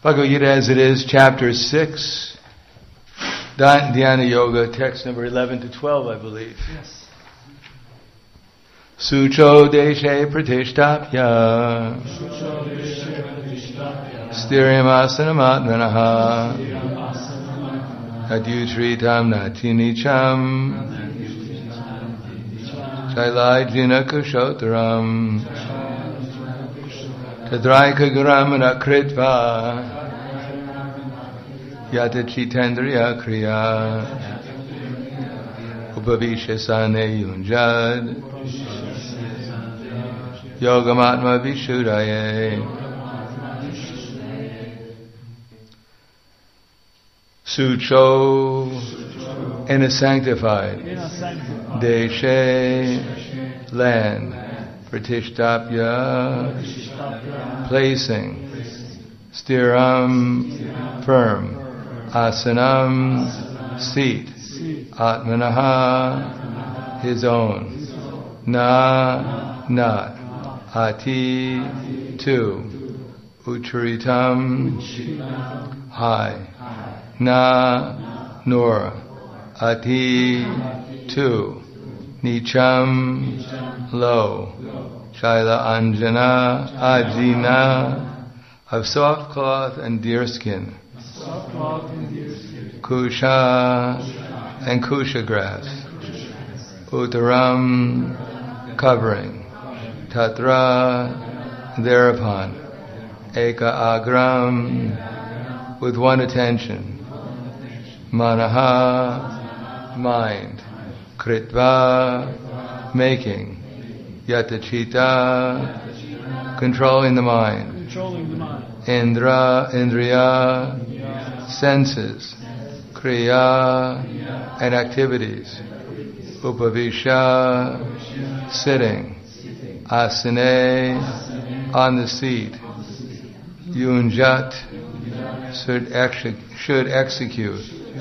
Bhagavad Gita as it is, chapter 6, Dhyana Yoga, text number 11 to 12, I believe. Yes. Sucho deshe pratishtapya Stiryamasanam atmanaha Adyutritam natinicham Shailajina kushotaram Tadraika guramana kritva Yata chitendriya kriya Upavishasane yunjad Yogamatma vishudaye Sucho in a sanctified Deshe land Pratishtapya placing Stiram firm Asanam seat Atmanaha his own not Ati to Ucharitam high Na nor Ati to Nicham low Shaila Anjana Ajina of soft cloth and deerskin Kusha and kusha grass Uttaram covering Tatra thereupon Eka agram with one attention Manaha mind Kritva making Yatachita controlling the mind Indriya senses Kriya and activities Upavisha sitting Asane on the seat Yunjat should execute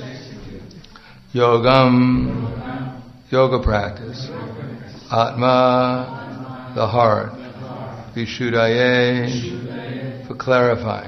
Yogam yoga practice Atma the heart Vishudaye for clarifying.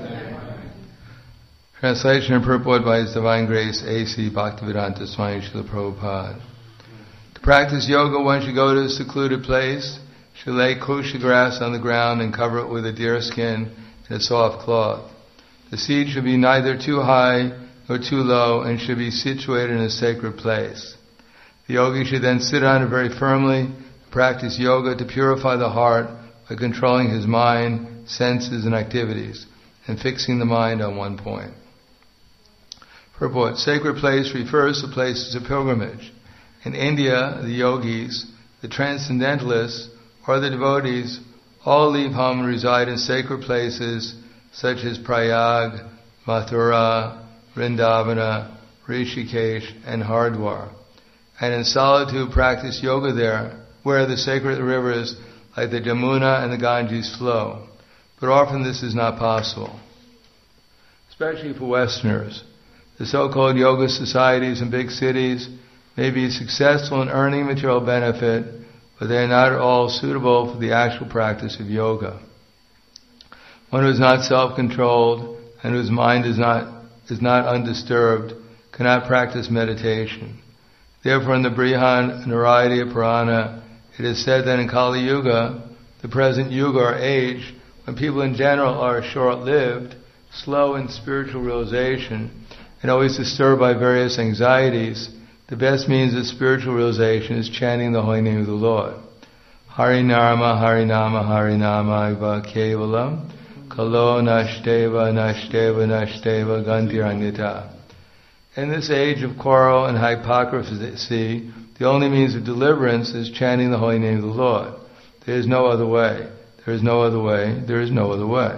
Translation and purport by His Divine Grace A.C. Bhaktivedanta Swami Srila Prabhupada. To practice yoga, one should go to a secluded place, should lay kusha grass on the ground and cover it with a deer skin and a soft cloth. The seat should be neither too high nor too low and should be situated in a sacred place. The yogi should then sit on it very firmly, practice yoga to purify the heart by controlling his mind, senses and activities, and fixing the mind on one point. Purport. Sacred place refers to places of pilgrimage. In India, the yogis, the transcendentalists, or the devotees all leave home and reside in sacred places such as Prayag, Mathura, Vrindavana, Rishikesh, and Hardwar, and in solitude practice yoga there, where the sacred rivers like the Jamuna and the Ganges flow. But often this is not possible, especially for Westerners. The so-called yoga societies in big cities may be successful in earning material benefit, but they are not at all suitable for the actual practice of yoga. One who is not self-controlled and whose mind is not undisturbed cannot practice meditation. Therefore, in the Brihan Narayana Purana, it is said that in Kali Yuga, the present yuga or age, when people in general are short-lived, slow in spiritual realization, and always disturbed by various anxieties, the best means of spiritual realization is chanting the holy name of the Lord. Harinama, Harinama, Harinama, Iva Kevalam, Kalo Nashteva, Nashteva, Nashteva, Gantiranyata. In this age of quarrel and hypocrisy, the only means of deliverance is chanting the holy name of the Lord. There is no other way. There is no other way. There is no other way.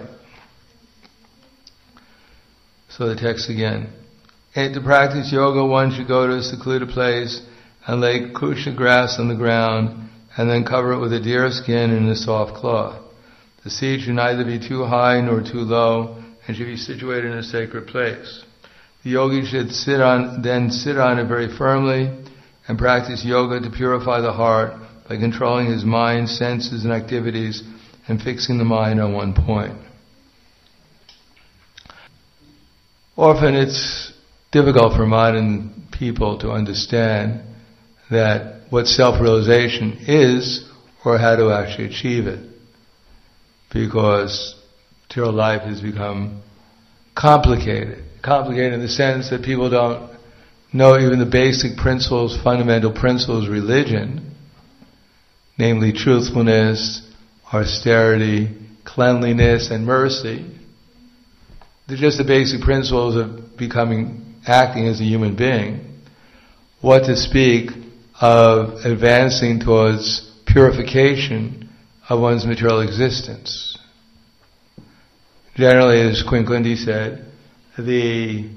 So the text again. To practice yoga, one should go to a secluded place and lay kusha grass on the ground and then cover it with a deer skin and a soft cloth. The seat should neither be too high nor too low and should be situated in a sacred place. The yogi should sit on it very firmly and practice yoga to purify the heart by controlling his mind, senses, and activities and fixing the mind on one point. often it's difficult for modern people to understand that what self-realization is or how to actually achieve it. Because material life has become complicated. Complicated in the sense that people don't know even the basic principles, fundamental principles of religion, namely truthfulness, austerity, cleanliness, and mercy. They're just the basic principles of acting as a human being. What to speak of advancing towards purification of one's material existence. Generally, as Quincundy said, the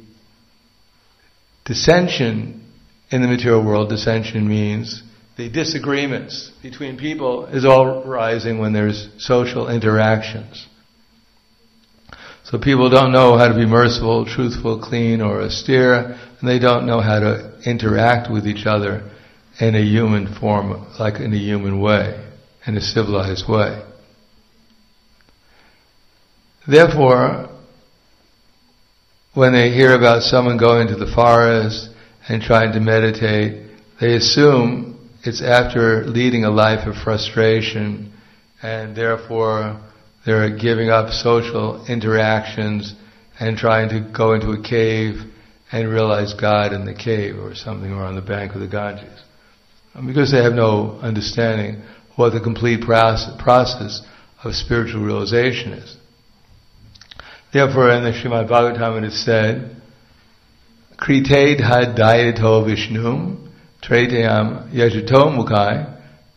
dissension in the material world, dissension means the disagreements between people is all arising when there's social interactions. So people don't know how to be merciful, truthful, clean, or austere, and they don't know how to interact with each other in a human form, like in a human way, in a civilized way. Therefore, when they hear about someone going to the forest and trying to meditate, they assume it's after leading a life of frustration, and therefore they're giving up social interactions and trying to go into a cave and realize God in the cave or something, or on the bank of the Ganges. Because they have no understanding what the complete process of spiritual realization is. Therefore, in the Srimad Bhagavatam it is said, Krite dhayato Vishnum Tretayam Yajato Mukai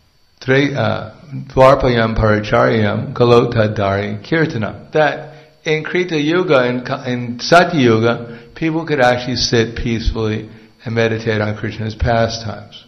Dvarpayam Paracharyam Galotadari Kirtanam. That in Krita Yuga, in Satya Yuga, people could actually sit peacefully and meditate on Krishna's pastimes.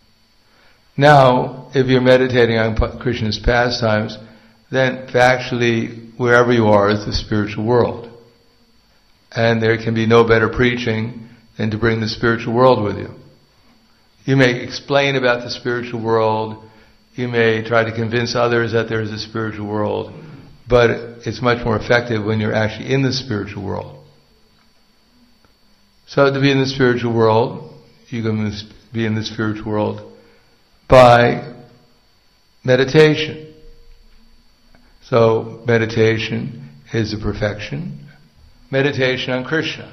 Now, if you're meditating on Krishna's pastimes, then factually, wherever you are is the spiritual world. And there can be no better preaching than to bring the spiritual world with you. You may explain about the spiritual world, you may try to convince others that there is a spiritual world, but it's much more effective when you're actually in the spiritual world. So to be in the spiritual world, you can be in the spiritual world by meditation. So meditation is a perfection. Meditation on Krishna.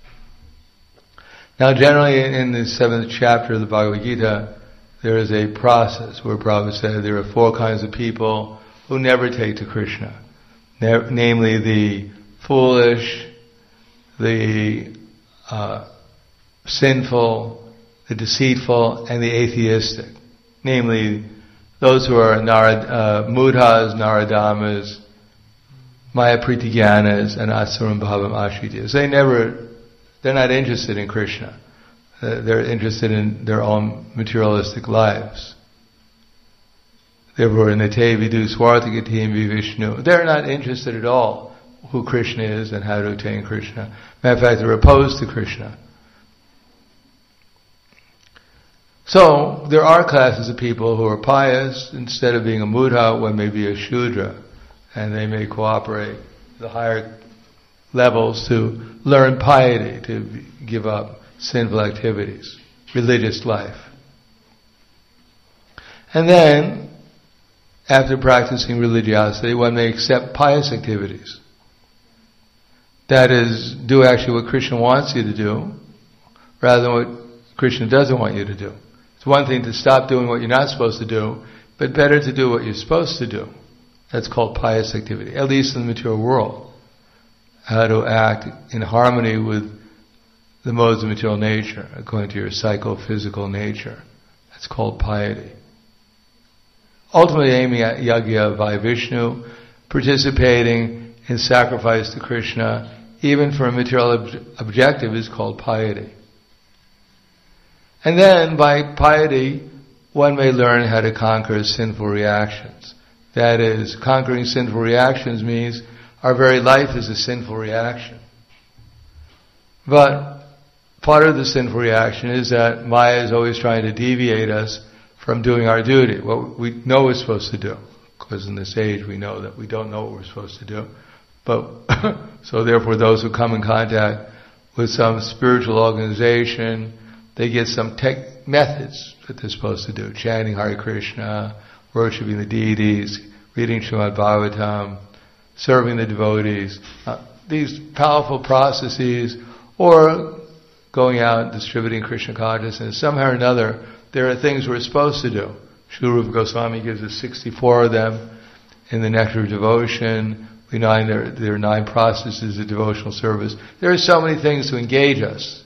Now generally in the 7th chapter of the Bhagavad Gita, there is a process where Prabhupada said there are 4 kinds of people who never take to Krishna. Namely the foolish, the sinful, the deceitful, and the atheistic. Namely, those who are mudhas, naradamas, mayapritigyanas, and asuram bhavam ashritas. They're not interested in Krishna. They're interested in their own materialistic lives. Therefore, in the te vidu swarthagatim vivishnu, they're not interested at all who Krishna is and how to attain Krishna. Matter of fact, they're opposed to Krishna. So, there are classes of people who are pious. Instead of being a mudha, one may be a shudra, and they may cooperate the higher levels to learn piety, to give up sinful activities, religious life. And then, after practicing religiosity, one may accept pious activities. That is, do actually what Krishna wants you to do, rather than what Krishna doesn't want you to do. It's one thing to stop doing what you're not supposed to do, but better to do what you're supposed to do. That's called pious activity, at least in the material world. How to act in harmony with the modes of material nature, according to your psychophysical nature. That's called piety. Ultimately aiming at yagya by Vishnu, participating in sacrifice to Krishna, even for a material objective, is called piety. And then, by piety, one may learn how to conquer sinful reactions. That is, conquering sinful reactions means our very life is a sinful reaction. But part of the sinful reaction is that Maya is always trying to deviate us from doing our duty, what we know we're supposed to do. Because in this age we know that we don't know what we're supposed to do. But so therefore those who come in contact with some spiritual organization, they get some methods that they're supposed to do. Chanting Hare Krishna, worshipping the deities, reading Srimad Bhagavatam, serving the devotees. These powerful processes, or going out and distributing Krishna consciousness. Somehow or another, there are things we're supposed to do. Srila Rupa Goswami gives us 64 of them in the Nectar of Devotion. There are 9 processes of devotional service. There are so many things to engage us.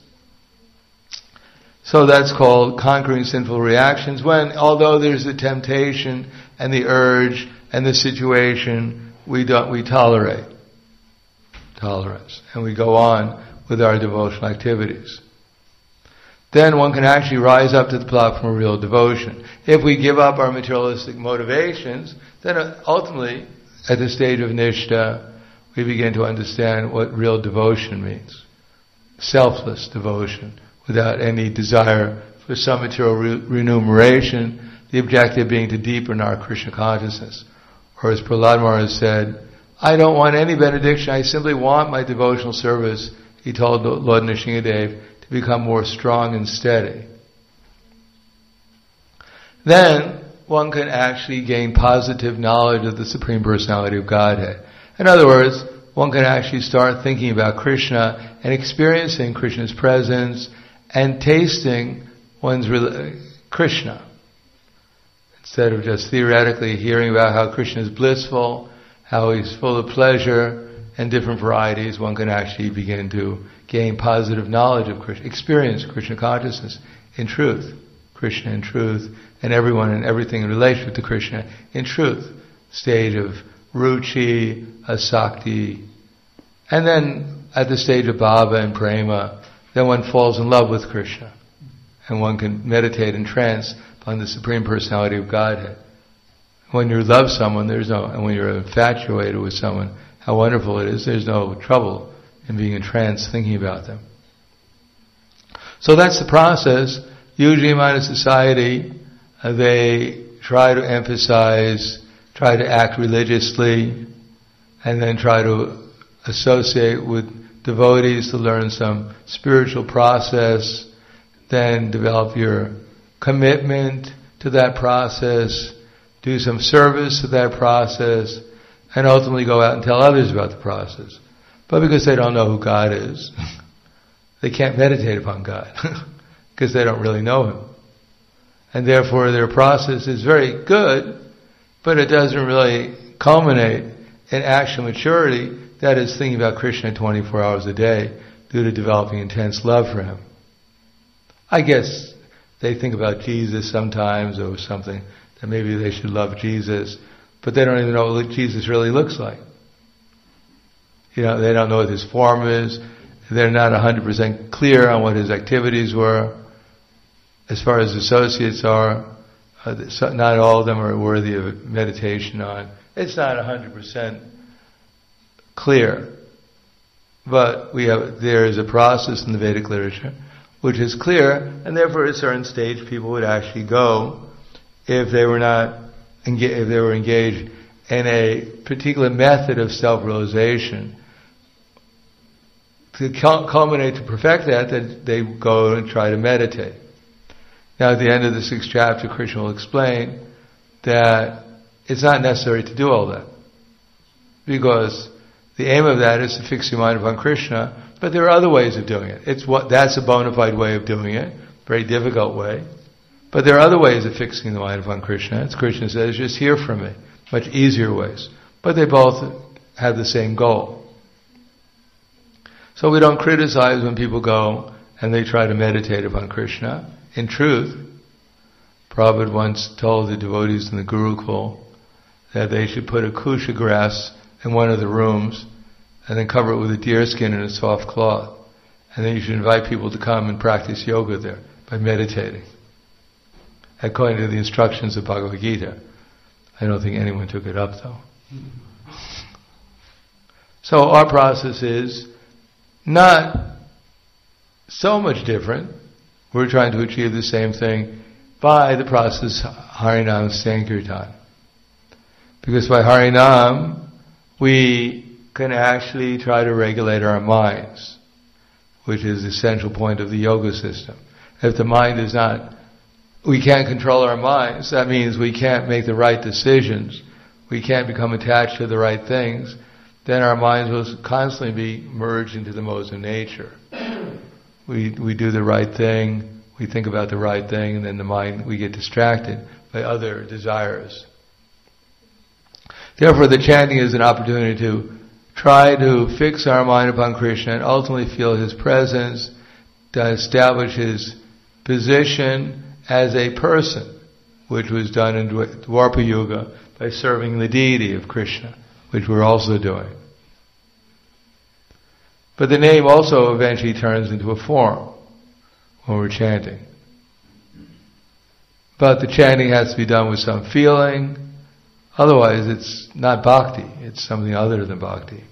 So that's called conquering sinful reactions, when, although there's the temptation and the urge and the situation, we tolerate. Tolerance. And we go on with our devotional activities. Then one can actually rise up to the platform of real devotion. If we give up our materialistic motivations, then ultimately, at the stage of Nishtha, we begin to understand what real devotion means. Selfless devotion, without any desire for some material remuneration, the objective being to deepen our Krishna consciousness. Or as Prahlad Maharaj said, I don't want any benediction, I simply want my devotional service, he told Lord Nrsingadev, to become more strong and steady. Then one can actually gain positive knowledge of the Supreme Personality of Godhead. In other words, one can actually start thinking about Krishna and experiencing Krishna's presence and tasting one's Krishna. Instead of just theoretically hearing about how Krishna is blissful, how he's full of pleasure and different varieties, one can actually begin to gain positive knowledge of Krishna, experience Krishna consciousness in truth, Krishna in truth, and everyone and everything in relation to Krishna in truth. Stage of ruchi, asakti, and then at the stage of bhava and prema, then one falls in love with Krishna, and one can meditate in trance on the Supreme Personality of Godhead. When you love someone, and when you're infatuated with someone, how wonderful it is, there's no trouble in being in trance thinking about them. So that's the process. Usually in modern society, they try to emphasize, try to act religiously, and then try to associate with devotees to learn some spiritual process, then develop your commitment to that process, do some service to that process, and ultimately go out and tell others about the process. But because they don't know who God is, they can't meditate upon God, because they don't really know Him. And therefore their process is very good, but it doesn't really culminate in actual maturity, that is thinking about Krishna 24 hours a day, due to developing intense love for Him. I guess they think about Jesus sometimes, or something, that maybe they should love Jesus, but they don't even know what Jesus really looks like. They don't know what His form is. They're not 100% clear on what His activities were. As far as associates are, not all of them are worthy of meditation on. It's not 100% clear. But there is a process in the Vedic literature which is clear, and therefore at a certain stage people would actually go if they were engaged in a particular method of self-realization. To culminate, to perfect that they go and try to meditate. Now at the end of the 6th chapter, Krishna will explain that it's not necessary to do all that, because the aim of that is to fix your mind upon Krishna, but there are other ways of doing it. That's a bona fide way of doing it, very difficult way. But there are other ways of fixing the mind upon Krishna. As Krishna says, just hear from me. Much easier ways. But they both have the same goal. So we don't criticize when people go and they try to meditate upon Krishna. In truth, Prabhupada once told the devotees in the Gurukul that they should put a kusha grass in one of the rooms and then cover it with a deer skin and a soft cloth. And then you should invite people to come and practice yoga there by meditating, according to the instructions of Bhagavad Gita. I don't think anyone took it up though. So our process is not so much different. We're trying to achieve the same thing by the process of Harinam Sankirtan. Because by Harinam, we can actually try to regulate our minds. which is the central point of the yoga system. If the mind is not, we can't control our minds, that means we can't make the right decisions, we can't become attached to the right things, then our minds will constantly be merged into the modes of nature. We do the right thing, we think about the right thing, and then the mind, we get distracted by other desires. Therefore, the chanting is an opportunity to try to fix our mind upon Krishna and ultimately feel His presence, to establish His position as a person, which was done in Dwapara Yuga by serving the deity of Krishna, which we're also doing. But the name also eventually turns into a form when we're chanting. But the chanting has to be done with some feeling, otherwise it's not bhakti, it's something other than bhakti.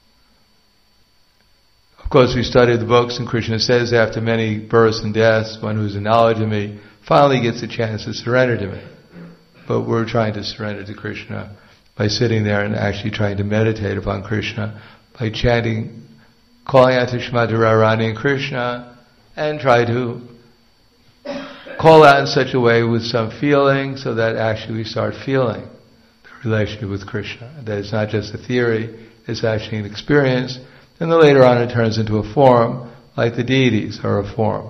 Of course, we study the books, and Krishna says after many births and deaths, one who's in knowledge of me finally gets a chance to surrender to me. But we're trying to surrender to Krishna by sitting there and actually trying to meditate upon Krishna, by chanting, calling out to Shrimati Radharani and Krishna, and try to call out in such a way with some feeling so that actually we start feeling the relationship with Krishna. That it's not just a theory, it's actually an experience. And then later on it turns into a form, like the deities are a form.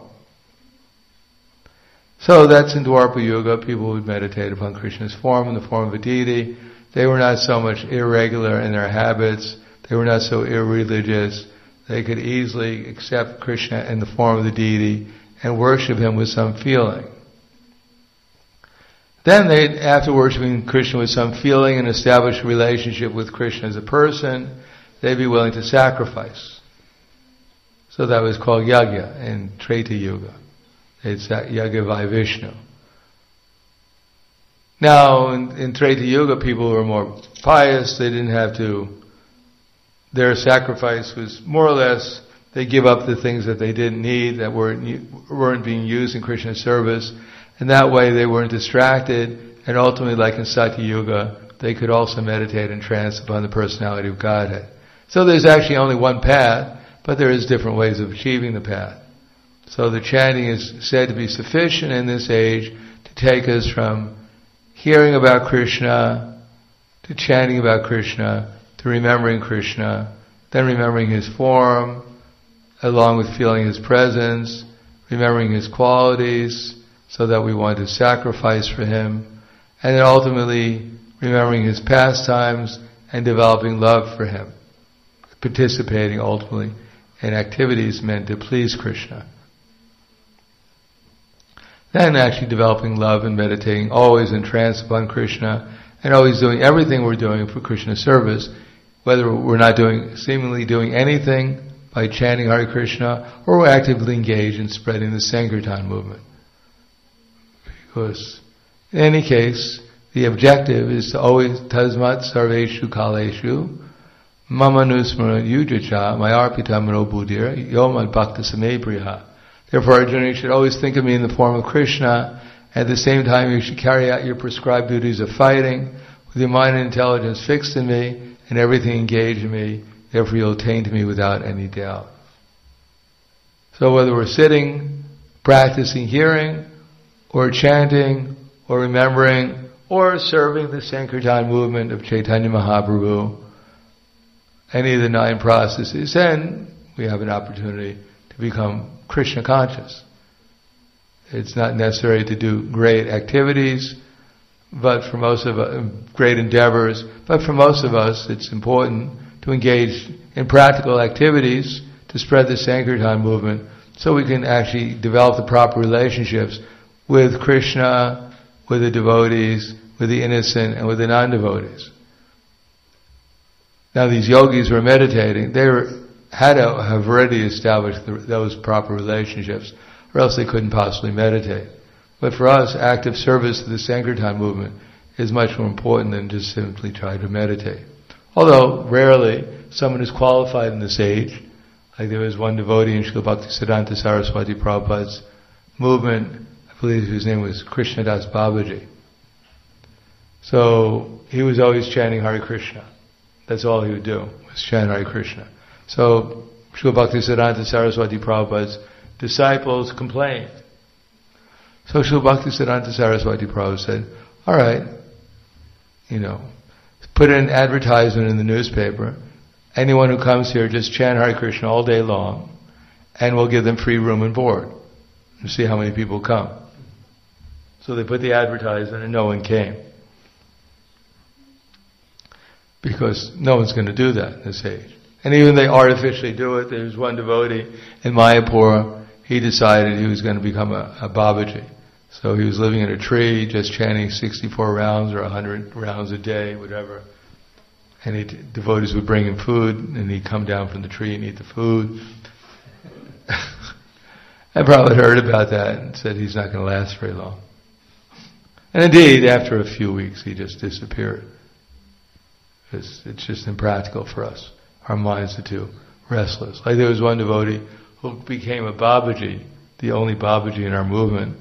So that's in Dwapara Yuga, people would meditate upon Krishna's form in the form of a deity. They were not so much irregular in their habits, they were not so irreligious. They could easily accept Krishna in the form of the deity and worship Him with some feeling. Then they, after worshiping Krishna with some feeling and establish a relationship with Krishna as a person, they'd be willing to sacrifice. So that was called yagya in Treta Yuga. It's Yagya vai Vishnu. Now, in Treta Yuga, people were more pious. They didn't have to. Their sacrifice was more or less, they give up the things that they didn't need, that weren't being used in Krishna's service, and that way they weren't distracted, and ultimately, like in Satya Yuga, they could also meditate and trance upon the personality of Godhead. So there's actually only one path, but there is different ways of achieving the path. So the chanting is said to be sufficient in this age to take us from hearing about Krishna, to chanting about Krishna, to remembering Krishna, then remembering His form, along with feeling His presence, remembering His qualities, so that we want to sacrifice for Him, and then ultimately remembering His pastimes and developing love for Him, participating ultimately in activities meant to please Krishna. Then actually developing love and meditating always in trance upon Krishna, and always doing everything we're doing for Krishna's service, whether we're not seemingly doing anything by chanting Hare Krishna, or we're actively engaged in spreading the Sankirtan movement. Because in any case, the objective is to always tasmat sarveshu kaleshu mama nusmara yujacha mayarpita mano buddhir yomad bhakta samepriya. Therefore, Arjuna, you should always think of me in the form of Krishna. At the same time, you should carry out your prescribed duties of fighting with your mind and intelligence fixed in me and everything engaged in me. Therefore, you'll attain to me without any doubt. So whether we're sitting, practicing hearing, or chanting, or remembering, or serving the Sankirtan movement of Chaitanya Mahaprabhu, any of the 9 processes, then we have an opportunity to become Krishna conscious. It's not necessary to do great activities, but for most of us, great endeavors, but for most of us it's important to engage in practical activities to spread the Sankirtan movement so we can actually develop the proper relationships with Krishna, with the devotees, with the innocent, and with the non-devotees. Now these yogis who are meditating, had to have already established those proper relationships, or else they couldn't possibly meditate. But for us, active service to the Sankirtan movement is much more important than just simply try to meditate. Although, rarely, someone is qualified in this age. Like there was one devotee in Srila Bhaktisiddhanta Saraswati Prabhupada's movement, I believe his name was Krishnadas Babaji. So, he was always chanting Hare Krishna. That's all he would do, was chant Hare Krishna. So, Srila Bhaktisiddhanta Saraswati Prabhupada's disciples complained. So Srila Bhaktisiddhanta Saraswati Prabhupada said, all right, put an advertisement in the newspaper. Anyone who comes here, just chant Hare Krishna all day long, and we'll give them free room and board. And see how many people come. So they put the advertisement and no one came. Because no one's going to do that in this age. And even they artificially do it. There was one devotee in Mayapur, he decided he was going to become a Babaji. So he was living in a tree, just chanting 64 rounds or 100 rounds a day, whatever. And devotees would bring him food, and he'd come down from the tree and eat the food. And Prabhupada heard about that and said he's not going to last very long. And indeed, after a few weeks, he just disappeared. It's just impractical for us. Our minds are too restless. Like there was one devotee who became a Babaji, the only Babaji in our movement.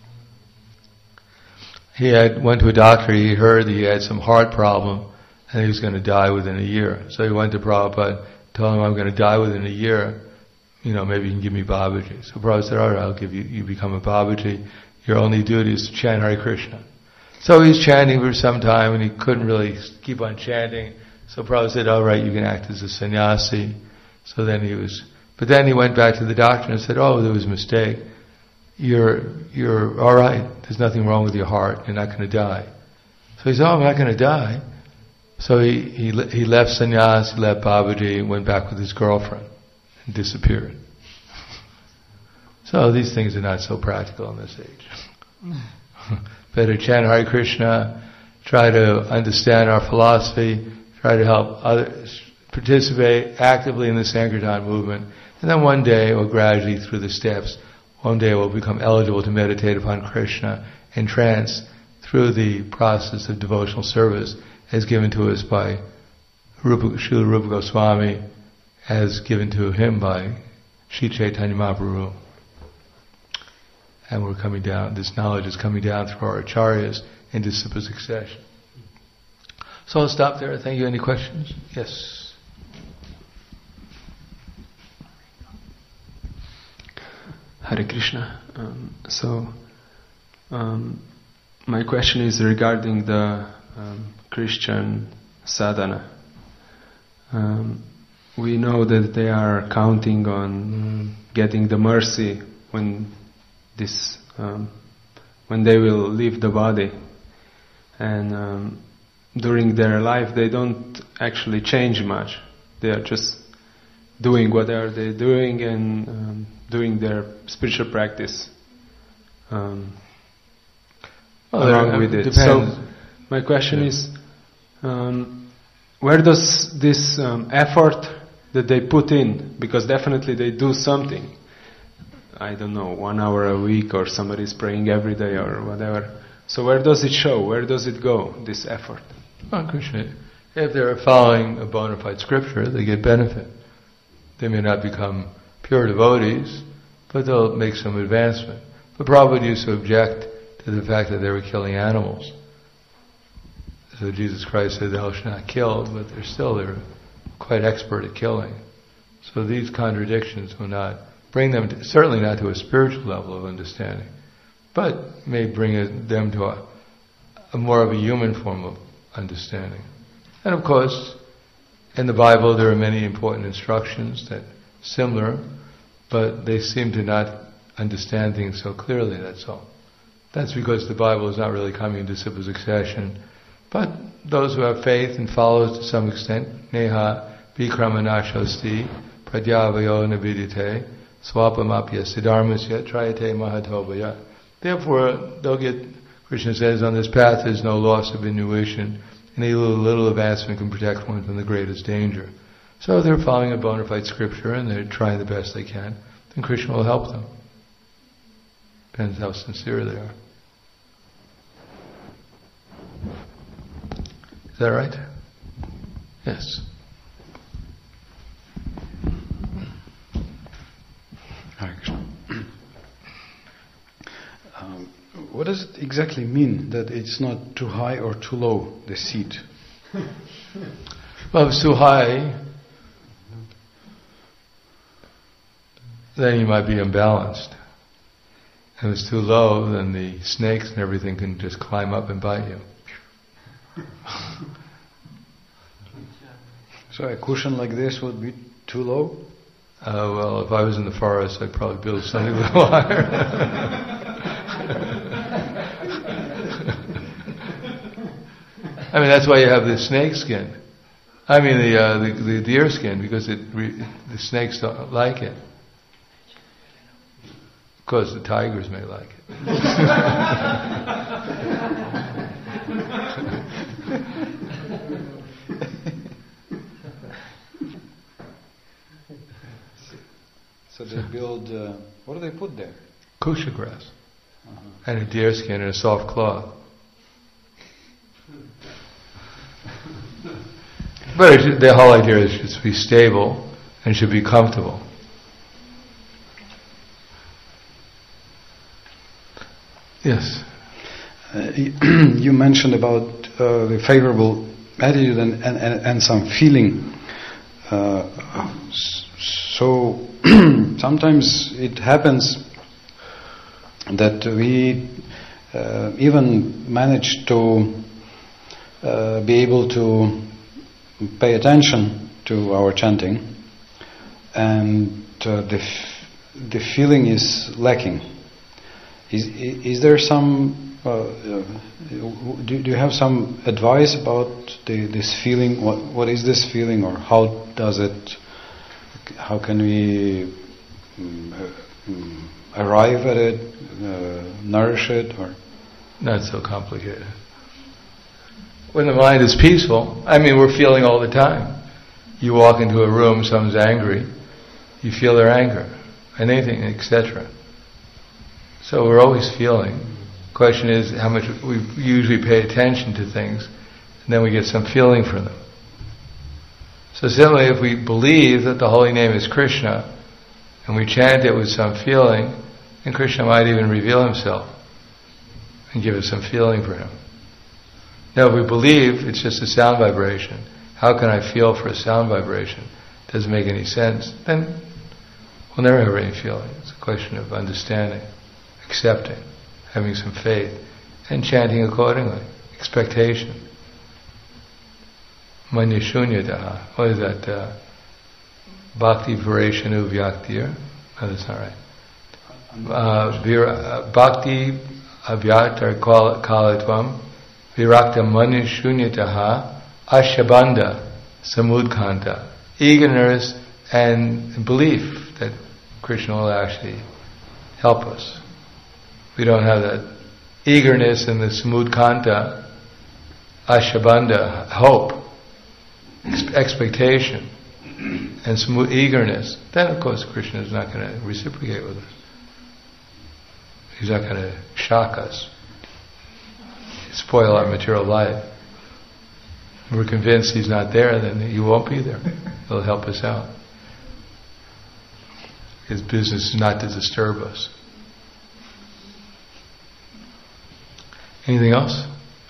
He went to a doctor, he heard that he had some heart problem, and he was going to die within a year. So he went to Prabhupada, told him, I'm going to die within a year, maybe you can give me Babaji. So Prabhupada said, all right, I'll give you become a Babaji. Your only duty is to chant Hare Krishna. So he was chanting for some time, and he couldn't really keep on chanting. So Prabhupada said, all right, you can act as a sannyasi. So then but then he went back to the doctor and said, oh, there was a mistake. You're all right. There's nothing wrong with your heart. You're not going to die. So he said, oh, I'm not going to die. So he left sannyas, he left Babaji, went back with his girlfriend and disappeared. So these things are not so practical in this age. Better chant Hare Krishna, try to understand our philosophy, try to help others participate actively in the Sankirtan movement, and then one day, or gradually through the steps, one day we'll become eligible to meditate upon Krishna in trance through the process of devotional service as given to us by Srila Rupa Goswami, as given to him by Sri Chaitanya Mahaprabhu. And we're coming down, this knowledge is coming down through our acharyas in disciple succession. So I'll stop there. Thank you. Any questions? Yes. Hare Krishna. My question is regarding the Christian sadhana. We know that they are counting on getting the mercy when they will leave the body, and during their life they don't actually change much. They are just doing whatever they're doing and doing their spiritual practice along with it. Depends. So my question is, where does this effort that they put in, because definitely they do something, I don't know, 1 hour a week, or somebody's praying every day or whatever. So where does it show? Where does it go, this effort? Well, Krishna, if they're following a bona fide scripture, they get benefit. They may not become pure devotees, but they'll make some advancement. But Prabhupada used to object to the fact that they were killing animals. So Jesus Christ said, thou shalt not kill, but they're quite expert at killing. So these contradictions will not bring them, certainly not to a spiritual level of understanding, but may bring them to a more of a human form of understanding. And of course, in the Bible there are many important instructions that similar, but they seem to not understand things so clearly, that's all. That's because the Bible is not really coming in disciple succession, but those who have faith and follow it to some extent, neha vikramanashasti pradyavayo navidite swapamapya siddharmasya trayate mahatobhaya. Therefore, they'll get, Krishna says, on this path there's no loss of intuition, and a little advancement can protect one from the greatest danger. So if they're following a bona fide scripture and they're trying the best they can, then Krishna will help them. Depends how sincere they are. Is that right? Yes. Hare Krishna. What does it exactly mean that it's not too high or too low, the seat? Well, if it's too high, then you might be imbalanced. If it's too low, then the snakes and everything can just climb up and bite you. So a cushion like this would be too low? Well, if I was in the forest, I'd probably build something a little higher. I mean, that's why you have the snake skin. I mean, the deer skin, because the snakes don't like it. Of course, the tigers may like it. So they build, what do they put there? Kusha grass. And a deer skin and a soft cloth. But the whole idea is it should be stable and should be comfortable. Yes. You mentioned about the favorable attitude and some feeling. So sometimes it happens that we even manage to be able to pay attention to our chanting, and the feeling is lacking. Is there some? Do you have some advice about this feeling? What is this feeling, or how does it? How can we arrive at it, nourish it, or? Not so complicated. When the mind is peaceful, I mean, we're feeling all the time. You walk into a room, someone's angry, you feel their anger, anything, etc. So we're always feeling. The question is how much we usually pay attention to things, and then we get some feeling from them. So similarly, if we believe that the holy name is Krishna, and we chant it with some feeling, then Krishna might even reveal himself and give us some feeling for him. Now, if we believe it's just a sound vibration, how can I feel for a sound vibration? Doesn't make any sense. Then we'll never have any feeling. It's a question of understanding, accepting, having some faith, and chanting accordingly. Expectation. Manya shunyataha. What is that? Bhakti virashanu vyaktir? No, that's not right. Bhakti avyaktar kalitvam virakta manya shunyataha ashabanda samudkanta. Eagerness and belief that Krishna will actually help us. We don't have that eagerness and the samudkanta, ashabanda, hope, expectation, and eagerness, then of course Krishna is not going to reciprocate with us. He's not going to shock us, spoil our material life. If we're convinced he's not there, then he won't be there. He'll help us out. His business is not to disturb us. Anything else?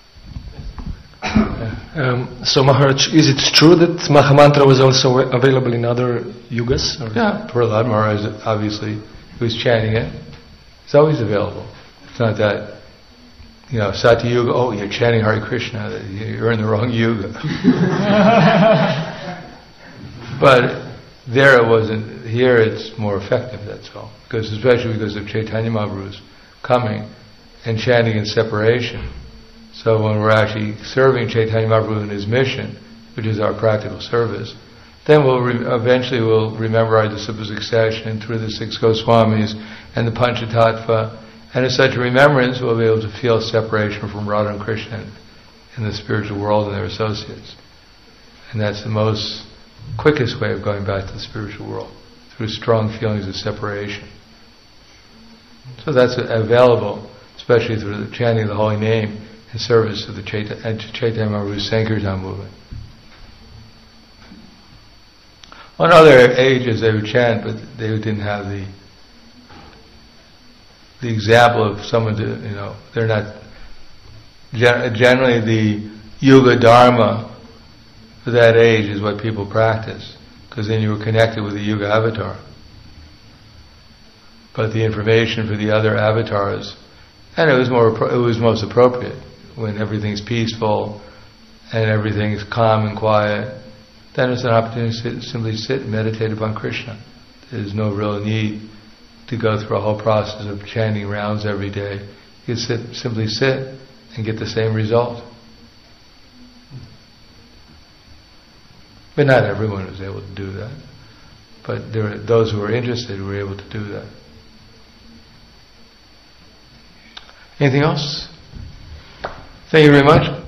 So Maharaj, is it true that Mahamantra was also available in other yugas? Or? Yeah, Prahlad Maharaj, obviously, who was chanting it. It's always available. It's not that, Satya Yuga, oh, you're chanting Hare Krishna, you're in the wrong yuga. But there it wasn't, here it's more effective, that's all. Especially because of Chaitanya Mahaprabhu's coming and chanting in separation. So when we're actually serving Chaitanya Mahaprabhu in his mission, which is our practical service, then eventually we'll remember our disciple succession through the 6 Goswamis and the Panchatattva, and in such a remembrance we'll be able to feel separation from Radha and Krishna in the spiritual world and their associates. And that's the most quickest way of going back to the spiritual world, through strong feelings of separation. So that's available, especially through the chanting of the holy name in service of the Chaitanya Mahaprabhu's Sankirtan movement. On other ages they would chant, but they didn't have the example of someone to, they're not, generally the Yuga Dharma for that age is what people practice, because then you were connected with the Yuga avatar. but the information for the other avatars, and it was most appropriate when everything's peaceful and everything's calm and quiet. Then it's an opportunity to simply sit and meditate upon Krishna. There's no real need to go through a whole process of chanting rounds every day. You simply sit and get the same result. But not everyone was able to do that. But there were those who were interested who were able to do that. Anything else? Thank you very much.